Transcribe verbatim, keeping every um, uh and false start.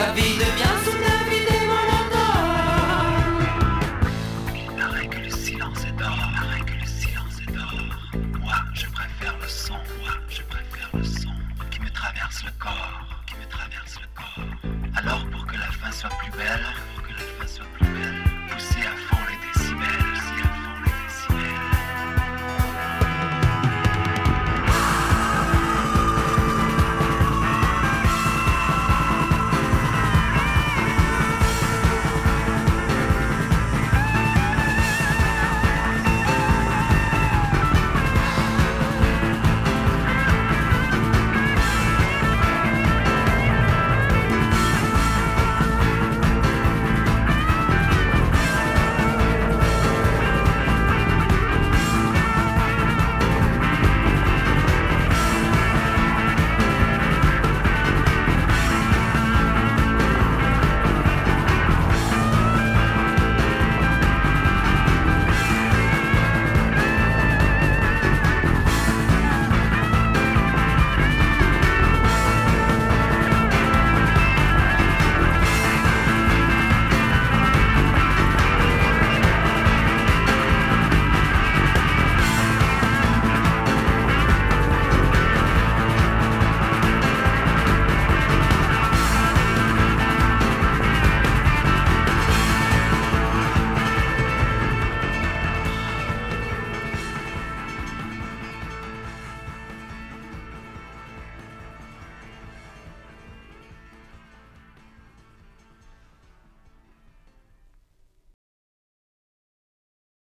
la vie devient soudain vide et monotone. Il paraît que le silence est d'or, il paraît que le silence est d'or. Moi, je préfère le son, moi, je préfère le son qui me traverse le corps, qui me traverse le corps. Alors pour que la fin soit plus belle,